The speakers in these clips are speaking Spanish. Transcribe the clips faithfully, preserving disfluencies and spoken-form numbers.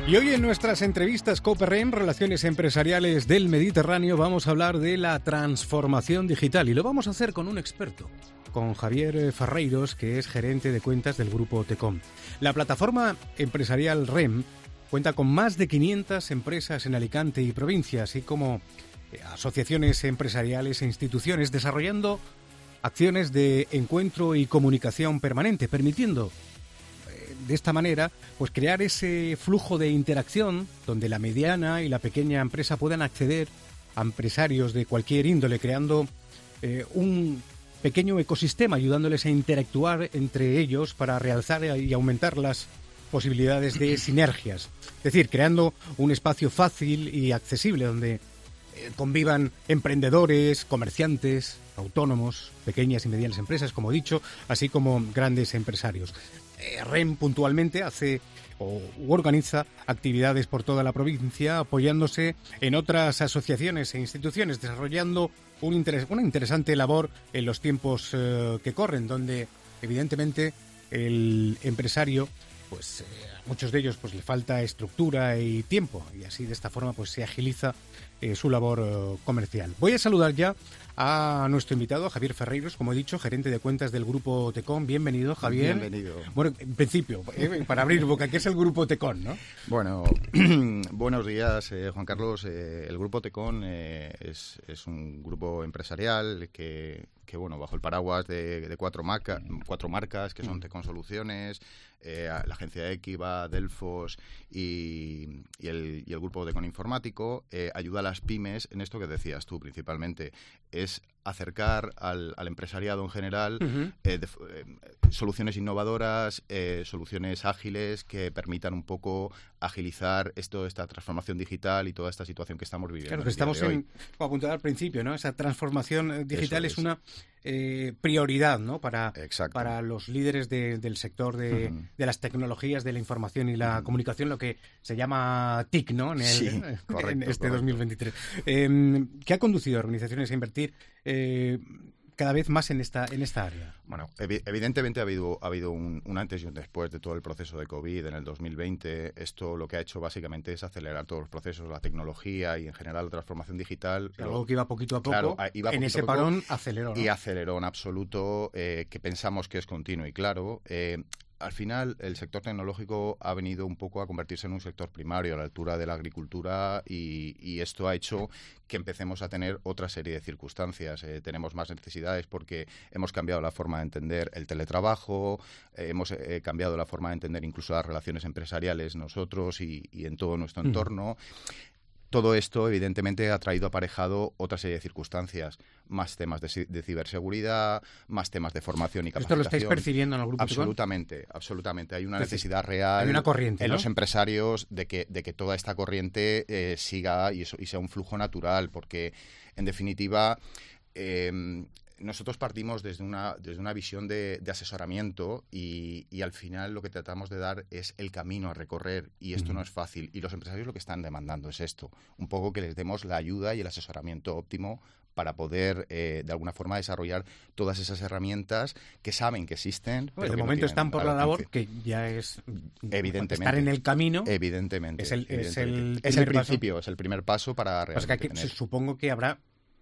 Y hoy en nuestras entrevistas COPERREM, Relaciones Empresariales del Mediterráneo, vamos a hablar de la transformación digital y lo vamos a hacer con un experto, con Javier Ferreiros, que es gerente de cuentas del Grupo Tecom. La plataforma empresarial R E M cuenta con más de quinientas empresas en Alicante y provincia, así como asociaciones empresariales e instituciones desarrollando acciones de encuentro y comunicación permanente, permitiendo de esta manera pues crear ese flujo de interacción donde la mediana y la pequeña empresa puedan acceder a empresarios de cualquier índole, creando eh, un pequeño ecosistema, ayudándoles a interactuar entre ellos para realzar y aumentar las posibilidades de sinergias. Es decir, creando un espacio fácil y accesible donde eh, convivan emprendedores, comerciantes, autónomos, pequeñas y medianas empresas, como he dicho, así como grandes empresarios. R E M puntualmente hace o organiza actividades por toda la provincia, apoyándose en otras asociaciones e instituciones, desarrollando un interes- una interesante labor en los tiempos eh, que corren, donde evidentemente el empresario, pues eh, a muchos de ellos pues le falta estructura y tiempo, y así de esta forma pues se agiliza eh, su labor eh, comercial. Voy a saludar ya a nuestro invitado, a Javier Ferreiros, como he dicho, gerente de cuentas del Grupo Tecom. Bienvenido, Javier. Bienvenido. Bueno, en principio, eh, para abrir boca, ¿qué es el Grupo Tecom, no? Bueno, buenos días, eh, Juan Carlos. Eh, el Grupo Tecom eh, es, es un grupo empresarial que, que bueno, bajo el paraguas de, de cuatro, marca, cuatro marcas, que son mm. Tecom Soluciones, eh, la agencia Equiva, Delfos y, y, el, y el Grupo Tecom Informático, eh, ayuda a las pymes en esto que decías tú principalmente, es acercar al, al empresariado en general uh-huh. eh, de, eh, soluciones innovadoras, eh, soluciones ágiles que permitan un poco agilizar esto, esta transformación digital y toda esta situación que estamos viviendo. Claro, que estamos en, como apuntaba al principio, ¿no? Esa transformación digital es. es una eh, prioridad, ¿no? Para, para los líderes de, del sector de, uh-huh. de las tecnologías, de la información y la uh-huh. comunicación, lo que se llama T I C, ¿no? En, el, sí, en correcto, este correcto. dos mil veintitrés. Eh, ¿Qué ha conducido a organizaciones a invertir Eh, cada vez más en esta en esta área? Bueno, evi- evidentemente ha habido ha habido un, un antes y un después de todo el proceso de COVID en el dos mil veinte. Esto lo que ha hecho básicamente es acelerar todos los procesos, la tecnología y en general la transformación digital. Algo lo, que iba poquito a poco, claro, iba en poquito ese a poco, parón aceleró, ¿no? Y aceleró en absoluto, eh, que pensamos que es continuo y claro. Eh, Al final, el sector tecnológico ha venido un poco a convertirse en un sector primario a la altura de la agricultura y, y esto ha hecho que empecemos a tener otra serie de circunstancias. Eh, tenemos más necesidades porque hemos cambiado la forma de entender el teletrabajo, eh, hemos eh, cambiado la forma de entender incluso las relaciones empresariales nosotros y, y en todo nuestro entorno. Mm. Todo esto, evidentemente, ha traído aparejado otra serie de circunstancias, más temas de, de ciberseguridad, más temas de formación y capacitación. ¿Esto lo estáis percibiendo en el Grupo Tecom? Absolutamente, absolutamente. Hay una necesidad real hay una corriente, en ¿no? los empresarios de que, de que toda esta corriente eh, siga y, eso, y sea un flujo natural, porque, en definitiva, eh, nosotros partimos desde una, desde una visión de, de asesoramiento y, y al final lo que tratamos de dar es el camino a recorrer y esto uh-huh. no es fácil. Y los empresarios lo que están demandando es esto, un poco que les demos la ayuda y el asesoramiento óptimo para poder, eh, de alguna forma, desarrollar todas esas herramientas que saben que existen. Bueno, pero de que momento no están por la labor, que ya es evidentemente estar en el camino. Evidentemente. Es el, evidentemente. Es el, es el principio, paso. Es el primer paso para realmente pues que aquí, tener... Supongo que habrá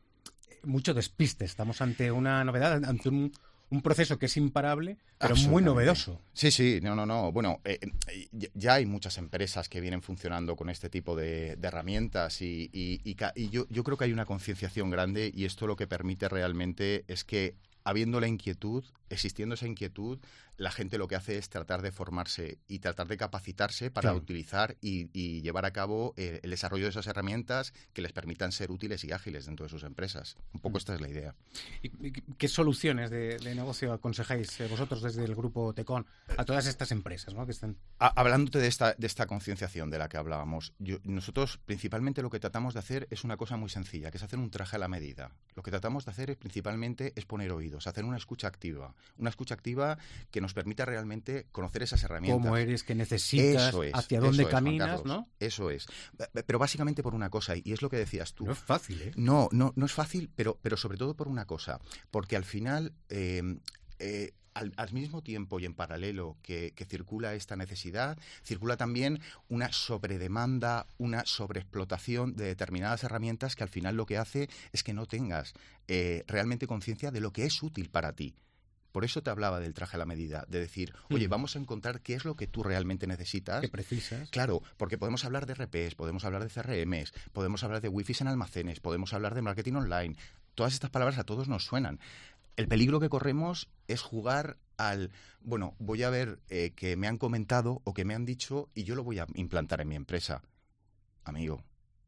mucho despiste. Estamos ante una novedad, ante un, un proceso que es imparable, pero muy novedoso. Sí, sí, no, no, no. Bueno, eh, ya hay muchas empresas que vienen funcionando con este tipo de, de herramientas y, y, y, y yo, yo creo que hay una concienciación grande y esto lo que permite realmente es que, habiendo la inquietud, existiendo esa inquietud, la gente lo que hace es tratar de formarse y tratar de capacitarse para claro. utilizar y, y llevar a cabo eh, el desarrollo de esas herramientas que les permitan ser útiles y ágiles dentro de sus empresas. Un poco mm. esta es la idea. ¿Y qué soluciones de, de negocio aconsejáis eh, vosotros desde el Grupo Tecom a todas estas empresas, ¿no? que están... Hablándote de esta, de esta concienciación de la que hablábamos, yo, nosotros principalmente lo que tratamos de hacer es una cosa muy sencilla, que es hacer un traje a la medida. Lo que tratamos de hacer es, principalmente es poner oídos, hacer una escucha activa. Una escucha activa que nos permita realmente conocer esas herramientas. Cómo eres, qué necesitas, es, hacia dónde es, caminas, ¿no? Eso es. Pero básicamente por una cosa, y es lo que decías tú. No es fácil, ¿eh? No, no, no es fácil, pero, pero sobre todo por una cosa. Porque al final... Eh, eh, al, al mismo tiempo y en paralelo que, que circula esta necesidad, circula también una sobredemanda, una sobreexplotación de determinadas herramientas que al final lo que hace es que no tengas eh, realmente conciencia de lo que es útil para ti. Por eso te hablaba del traje a la medida, de decir, oye, vamos a encontrar qué es lo que tú realmente necesitas. ¿Qué precisas? Claro, porque podemos hablar de R Ps, podemos hablar de C R Ms, podemos hablar de Wi-Fi en almacenes, podemos hablar de marketing online. Todas estas palabras a todos nos suenan. El peligro que corremos es jugar al, bueno, voy a ver eh, que me han comentado o que me han dicho y yo lo voy a implantar en mi empresa. Amigo.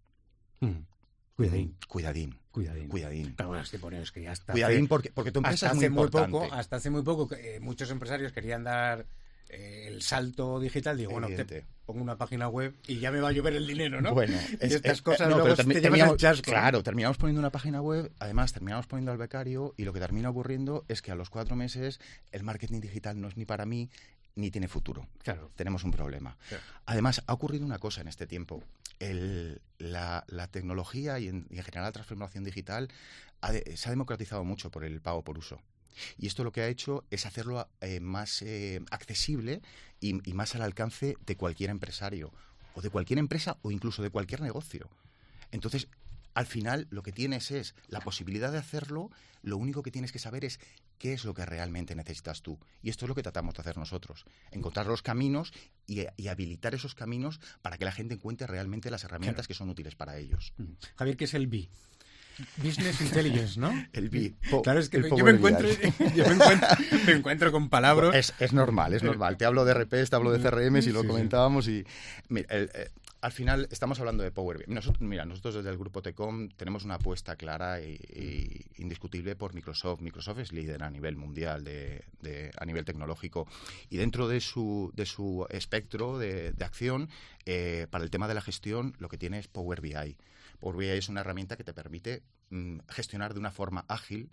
Hmm. Cuidadín. Cuidadín. Cuidadín. Cuidadín. Pero bueno, es que pones que ya está. Cuidadín porque, porque tu empresa hasta es muy hace muy importante. poco, hasta hace muy poco, eh, muchos empresarios querían dar eh, el salto digital. Digo, bueno, Evidente. te pongo una página web y ya me va a llover el dinero, ¿no? Bueno, y estas es, cosas no, luego pero termi- te llevas terminamos- al chasco. Claro, terminamos poniendo una página web, además terminamos poniendo al becario y lo que termina ocurriendo es que a los cuatro meses el marketing digital no es ni para mí ni tiene futuro. Claro. Tenemos un problema. Claro. Además, ha ocurrido una cosa en este tiempo. El, la, la tecnología y en, y en general la transformación digital ha de- se ha democratizado mucho por el pago por uso. Y esto lo que ha hecho es hacerlo eh, más eh, accesible y, y más al alcance de cualquier empresario o de cualquier empresa o incluso de cualquier negocio. Entonces, al final lo que tienes es la posibilidad de hacerlo, lo único que tienes que saber es qué es lo que realmente necesitas tú. Y esto es lo que tratamos de hacer nosotros, encontrar los caminos y, y habilitar esos caminos para que la gente encuentre realmente las herramientas Claro. que son útiles para ellos. Mm. Javier, ¿qué es el B I? Business Intelligence, ¿no? El B I. Claro, es que el me- yo, Power me encuentro, B I. yo me encuentro, me encuentro con palabras. Es, es normal, es normal. Te hablo de R Ps, te hablo de C R Ms y lo Sí, sí. comentábamos y... Mira, el, eh, al final estamos hablando de Power B I. Nosotros, mira, nosotros desde el Grupo Tecom tenemos una apuesta clara e, e indiscutible por Microsoft. Microsoft es líder a nivel mundial, de, de, a nivel tecnológico. Y dentro de su, de su espectro de, de acción, eh, para el tema de la gestión, lo que tiene es Power B I. Power B I es una herramienta que te permite mm, gestionar de una forma ágil.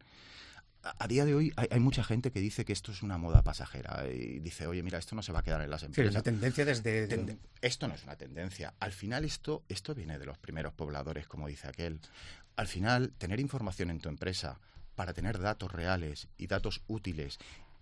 A, a día de hoy hay, hay mucha gente que dice que esto es una moda pasajera y dice, oye, mira, esto no se va a quedar en las Sí, empresas. la tendencia desde... Tende- Esto no es una tendencia. Al final esto, esto viene de los primeros pobladores, como dice aquel. Al final, tener información en tu empresa para tener datos reales y datos útiles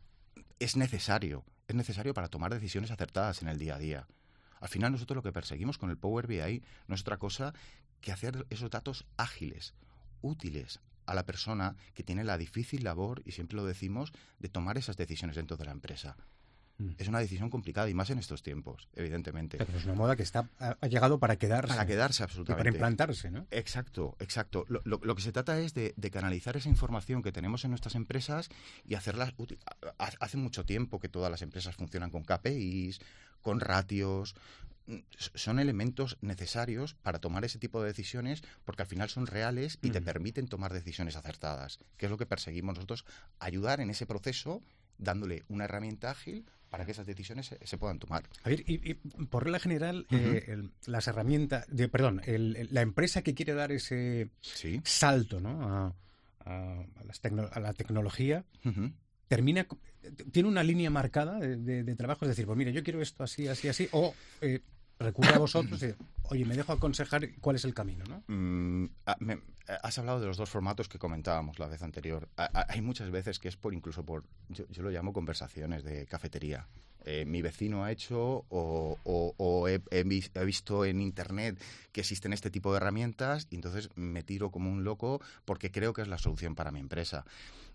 es necesario. Es necesario para tomar decisiones acertadas en el día a día. Al final nosotros lo que perseguimos con el Power B I no es otra cosa que hacer esos datos ágiles, útiles a la persona que tiene la difícil labor, y siempre lo decimos, de tomar esas decisiones dentro de la empresa. Mm. Es una decisión complicada y más en estos tiempos, evidentemente. Pero es una moda que está ha, ha llegado para quedarse. Para quedarse Y absolutamente. para implantarse, ¿no? Exacto, exacto. Lo, lo- lo que se trata es de, de canalizar esa información que tenemos en nuestras empresas y hacerlas útiles. Hace mucho tiempo que todas las empresas funcionan con K P Is, con ratios. Mm, s- Son elementos necesarios para tomar ese tipo de decisiones porque al final son reales y te Mm. permiten tomar decisiones acertadas, que es lo que perseguimos nosotros, ayudar en ese proceso dándole una herramienta ágil para que esas decisiones se, se puedan tomar. Javier, y, y por regla general, Ujú. eh, el- las herramientas, de, perdón, el- el- la empresa que quiere dar ese Sí. salto, ¿no? a, a- a las tecno- a la tecnología, Ujú. termina, co- tiene una línea marcada de, de- de trabajo, es decir, pues mira, yo quiero esto así, así, así, o eh, recurre a vosotros y, oye, me dejo aconsejar cuál es el camino, ¿no? Mm, ah, me- has hablado de los dos formatos que comentábamos la vez anterior. A- a- hay muchas veces que es por incluso por, yo, yo lo llamo conversaciones de cafetería. Eh, mi vecino ha hecho o, o- o he, he vis- he visto en internet que existen este tipo de herramientas y entonces me tiro como un loco porque creo que es la solución para mi empresa.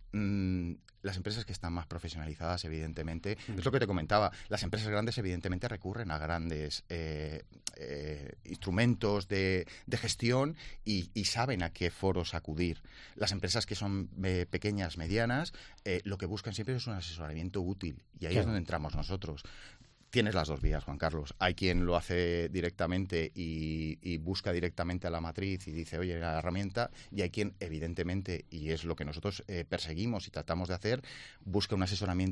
Mm, las empresas que están más profesionalizadas, evidentemente, es lo que te comentaba, las empresas grandes evidentemente recurren a grandes eh, eh, instrumentos de, de gestión y, y saben a qué foros acudir. Las empresas que son eh, pequeñas, medianas, eh, lo que buscan siempre es un asesoramiento útil y ahí Claro. es donde entramos nosotros. Tienes las dos vías, Juan Carlos. Hay quien lo hace directamente y, y busca directamente a la matriz y dice, oye, la herramienta, y hay quien, evidentemente, y es lo que nosotros eh, perseguimos y tratamos de hacer, busca un asesoramiento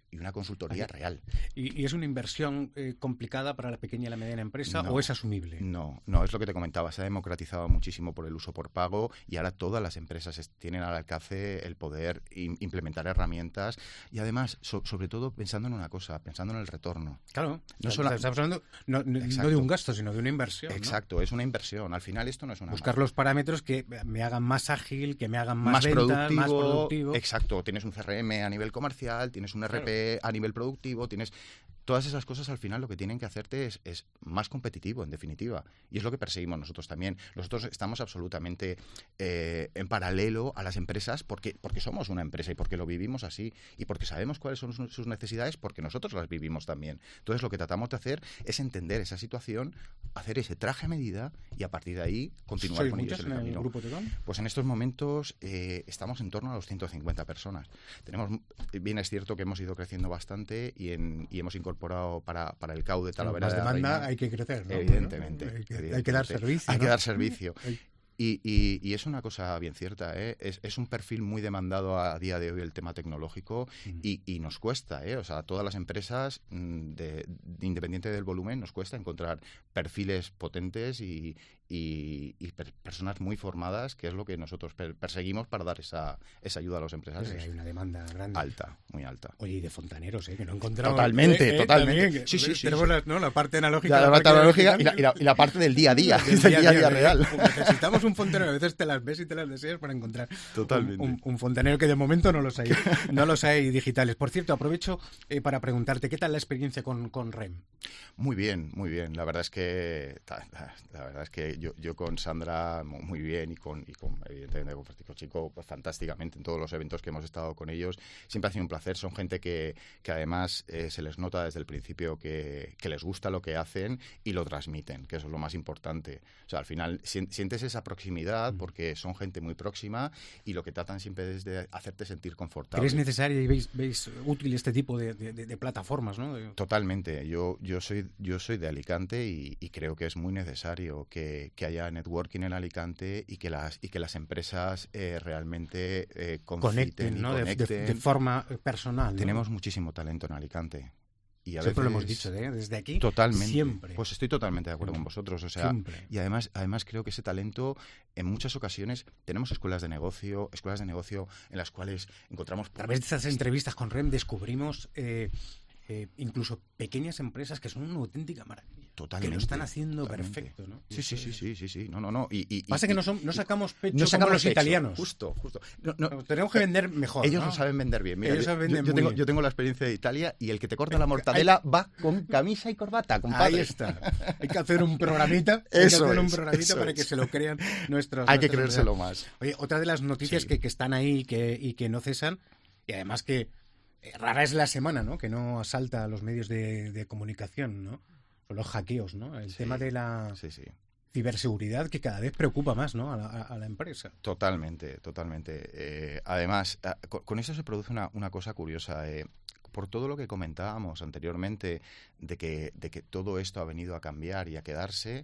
y una consultoría Vale. real. ¿Y, ¿Y es una inversión eh, complicada para la pequeña y la mediana empresa No, o es asumible? No, no, es lo que te comentaba, se ha democratizado muchísimo por el uso por pago y ahora todas las empresas es, tienen al alcance el poder im, implementar herramientas y además, so, sobre todo pensando en una cosa, pensando en el retorno. Claro, no solo estamos hablando no, no, no de un gasto, sino de una inversión. Exacto, ¿no? Es una inversión, al final esto no es una... Buscar marca. Los parámetros que me hagan más ágil, que me hagan más, más, ventas, productivo, más productivo. Exacto, tienes un C R M a nivel comercial, tienes un R P claro. a nivel productivo, tienes... Todas esas cosas al final lo que tienen que hacerte es, es más competitivo, en definitiva. Y es lo que perseguimos nosotros también. Nosotros estamos absolutamente eh, en paralelo a las empresas porque, porque somos una empresa y porque lo vivimos así y porque sabemos cuáles son sus necesidades porque nosotros las vivimos también. Entonces lo que tratamos de hacer es entender esa situación, hacer ese traje a medida y a partir de ahí continuar ¿Sois con muchas ellos en el camino. ¿En el grupo Tecon? Pues en estos momentos eh, estamos en torno a los ciento cincuenta personas. Tenemos, bien es cierto que hemos ido creciendo bastante y, en, y hemos incorporado Para, para el C A U de Talavera de la Reina. demanda hay que crecer, ¿no? Evidentemente. Hay que, evidentemente. Hay que dar servicio. Hay ¿no? que dar servicio. Y, y, y es una cosa bien cierta, ¿eh? es, es un perfil muy demandado a, a día de hoy el tema tecnológico mm. y, y nos cuesta, ¿eh? O sea, todas las empresas, de, de, independiente del volumen, nos cuesta encontrar perfiles potentes y, y, y per, personas muy formadas, que es lo que nosotros per, perseguimos para dar esa, esa ayuda a los empresarios. Pero hay una demanda grande. Alta, muy alta. Oye, y de fontaneros, ¿eh? Que no encontramos... Totalmente, eh, totalmente. También, sí, sí, sí. Tenemos sí. La, ¿no? la parte analógica. La, la parte analógica y la, y, la, y la parte del día a día. Del día, día a día, día real. Necesitamos un fontanero. A veces te las ves y te las deseas para encontrar Totalmente. Un, un, un fontanero que de momento no los hay. No los hay digitales. Por cierto, aprovecho eh, para preguntarte, ¿qué tal la experiencia con, con R E M? Muy bien, muy bien. La verdad es que la verdad es que yo, yo con Sandra muy bien y con, y con evidentemente con Francisco Chico pues, fantásticamente en todos los eventos que hemos estado con ellos. Siempre ha sido un placer. Son gente que, que además eh, se les nota desde el principio que, que les gusta lo que hacen y lo transmiten, que eso es lo más importante. O sea, al final sientes esa proximidad porque son gente muy próxima y lo que tratan siempre es de hacerte sentir confortable. ¿Crees necesario y veis, veis útil este tipo de, de, de plataformas, ¿no? De... Totalmente. Yo, yo, soy, yo soy de Alicante y, y creo que es muy necesario que, que haya networking en Alicante y que las, y que las empresas eh, realmente eh, conecten, ¿no? conecten. De, de, de forma personal, ¿no? Tenemos muchísimo talento en Alicante. Y a siempre veces, lo hemos dicho, ¿eh? Desde aquí, totalmente, siempre. Pues estoy totalmente de acuerdo siempre. con vosotros. O sea, siempre. Y además, además creo que ese talento, en muchas ocasiones, tenemos escuelas de negocio, escuelas de negocio en las cuales encontramos... A través de estas entrevistas con R E M descubrimos... Eh, Eh, incluso pequeñas empresas que son una auténtica maravilla. Totalmente. Que lo están haciendo totalmente. perfecto, ¿no? Sí, sí, sí, sí, sí, sí. No, no, no. Y, y, Pasa y, que no, son, no sacamos pecho no sacamos como los pecho. italianos. Justo, justo. No, no, no, tenemos que vender mejor. Ellos ¿no? lo saben vender bien. Mira, Ellos yo, venden yo, muy tengo, bien. yo tengo la experiencia de Italia y el que te corta la mortadela Hay... va con camisa y corbata, compadre. Ahí está. Hay que hacer un programita. Eso hay que hacer es, un programita para es. que se lo crean nuestros. Hay que nuestros creérselo más. Oye, otra de las noticias sí. que, que están ahí y que, y que no cesan, y además que rara es la semana, ¿no? Que no asalta a los medios de, de comunicación, ¿no? Son los hackeos, ¿no? El sí, tema de la sí, sí. ciberseguridad que cada vez preocupa más, ¿no? A la, a la empresa. Totalmente, totalmente. Eh, además, con, con eso se produce una, una cosa curiosa. Eh, por todo lo que comentábamos anteriormente de que, de que todo esto ha venido a cambiar y a quedarse,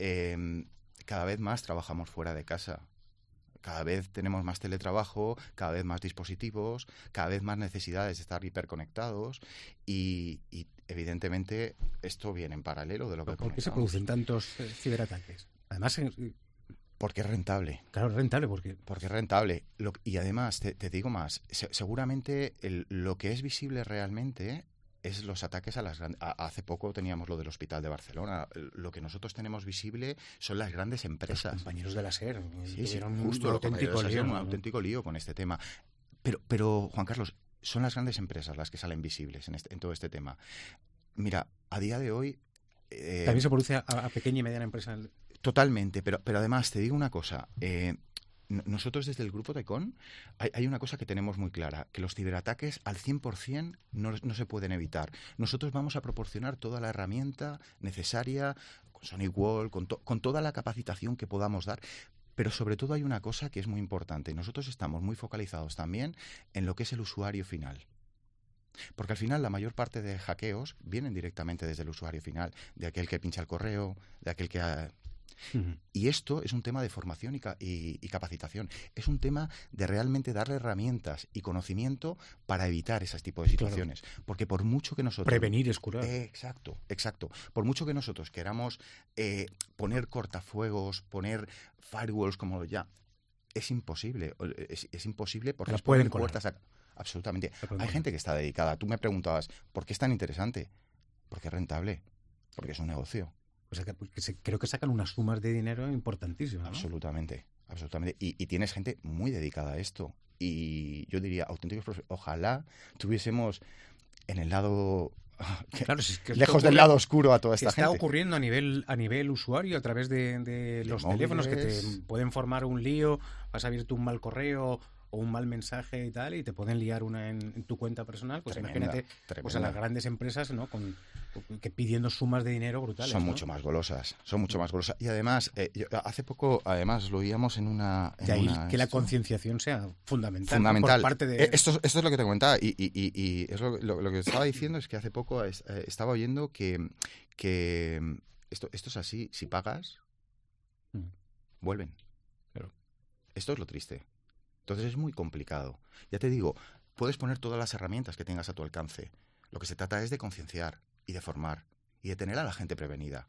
eh, cada vez más trabajamos fuera de casa. Cada vez tenemos más teletrabajo, cada vez más dispositivos, cada vez más necesidades de estar hiperconectados y, y evidentemente esto viene en paralelo de lo que ¿Por qué se producen tantos eh, ciberataques? Además, eh, porque es rentable. Claro, es rentable porque... Porque es rentable. Lo, y además, te, te digo más, se, seguramente el, lo que es visible realmente... es los ataques a las grandes... Hace poco teníamos lo del Hospital de Barcelona. Lo que nosotros tenemos visible son las grandes empresas. Los compañeros de la SER. Sí, sí, un justo. Un auténtico lío. Un ¿no? auténtico lío con este tema. Pero, pero, Juan Carlos, son las grandes empresas las que salen visibles en, este, en todo este tema. Mira, a día de hoy... Eh, También se produce a, a pequeña y mediana empresa. Totalmente, pero, pero además te digo una cosa... Eh, Nosotros desde el Grupo Tecon hay, hay una cosa que tenemos muy clara, que los ciberataques al cien por ciento no, no se pueden evitar. Nosotros vamos a proporcionar toda la herramienta necesaria, con SonicWall, con, to, con toda la capacitación que podamos dar, pero sobre todo hay una cosa que es muy importante. Nosotros estamos muy focalizados también en lo que es el usuario final. Porque al final la mayor parte de hackeos vienen directamente desde el usuario final, de aquel que pincha el correo, de aquel que... Ha, Uh-huh. Y esto es un tema de formación y, ca- y, y capacitación. Es un tema de realmente darle herramientas y conocimiento para evitar ese tipo de situaciones. Claro. Porque por mucho que nosotros... Prevenir es curar. Eh, exacto, exacto. Por mucho que nosotros queramos eh, poner cortafuegos, poner firewalls, como ya... Es imposible. Es, es imposible porque las pueden puertas a... Absolutamente. Hay gente que está dedicada. Tú me preguntabas, ¿por qué es tan interesante? Porque es rentable. Porque es un negocio. O sea, que, que se, creo que sacan unas sumas de dinero importantísimas, ¿no? Absolutamente, absolutamente. Y, y tienes gente muy dedicada a esto. Y yo diría, auténticos profes, ojalá tuviésemos en el lado... Claro, si es que lejos del lado oscuro a toda esta está gente. Está ocurriendo a nivel, a nivel usuario, a través de, de los de teléfonos, que te pueden formar un lío, vas a abrirte un mal correo o un mal mensaje y tal, y te pueden liar una en, en tu cuenta personal. Pues tremenda, imagínate tremenda. Pues a las grandes empresas, ¿no? Con, que pidiendo sumas de dinero brutales. Son ¿no? mucho más golosas, son mucho más golosas. Y además, eh, yo, hace poco, además, lo oíamos en una... En de ahí una, que la concienciación sea fundamental. Fundamental. ¿no? Por parte de... esto, esto es lo que te comentaba, y, y, y, y es lo, lo, lo que estaba diciendo es que hace poco es, eh, estaba oyendo que, que esto, esto es así, si pagas, mm. vuelven. Claro. Esto es lo triste. Entonces es muy complicado. Ya te digo, puedes poner todas las herramientas que tengas a tu alcance. Lo que se trata es de concienciar y de formar y de tener a la gente prevenida.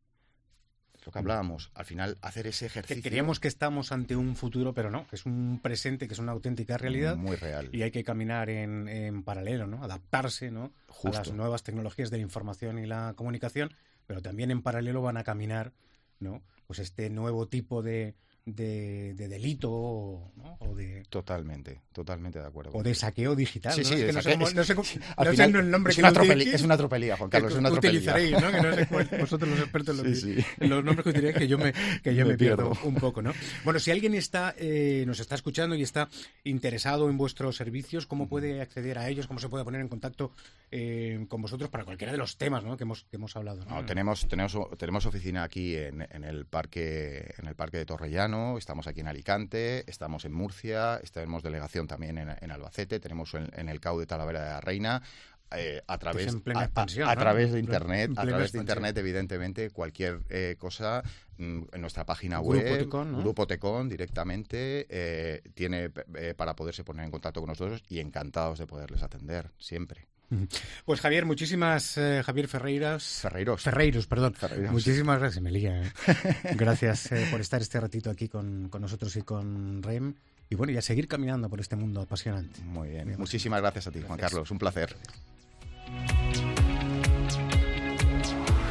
Lo que hablábamos, al final hacer ese ejercicio... Que creíamos que estamos ante un futuro, pero no, que es un presente, que es una auténtica realidad. Muy real. Y hay que caminar en, en paralelo, ¿no? Adaptarse, ¿no? Justo. A las nuevas tecnologías de la información y la comunicación, pero también en paralelo van a caminar, ¿no? Pues este nuevo tipo de... De, de delito, ¿no? O de totalmente, totalmente de acuerdo. O de saqueo digital. Sí, ¿no? sí, es que no sé, es, no sé, es, no sé final, el nombre es, que una tropelía, es una tropelía, Juan Carlos, que es una tropelía. Utilizaréis, ¿no? Que no sé cuál, vosotros los expertos sí, los, sí. los nombres que utilizáis, que yo me, que yo me, me pierdo. pierdo un poco, ¿no? Bueno, si alguien está eh, nos está escuchando y está interesado en vuestros servicios, ¿cómo puede acceder a ellos? ¿Cómo se puede poner en contacto eh, con vosotros para cualquiera de los temas, ¿no? que hemos que hemos hablado? ¿no? No, tenemos tenemos tenemos oficina aquí en, en el parque en el parque de Torrellano, estamos aquí en Alicante, estamos en Murcia, tenemos delegación también en, en Albacete, tenemos en, en el C A U de Talavera de la Reina. Eh, a través a, a, a través de internet, a través de internet, evidentemente, cualquier eh, cosa mm, en nuestra página web, Grupo Tecon, ¿no? Grupo Tecon directamente, eh, tiene eh, para poderse poner en contacto con nosotros y encantados de poderles atender siempre. Pues Javier, muchísimas, eh, Javier Ferreiras. Ferreiros. Ferreiros, perdón. Ferreiros. Muchísimas gracias, me lía. ¿eh? Gracias eh, por estar este ratito aquí con, con nosotros y con Rem. Y bueno, y a seguir caminando por este mundo apasionante. Muy bien. Muy Muchísimas gracias a ti, gracias. Juan Carlos. Un placer.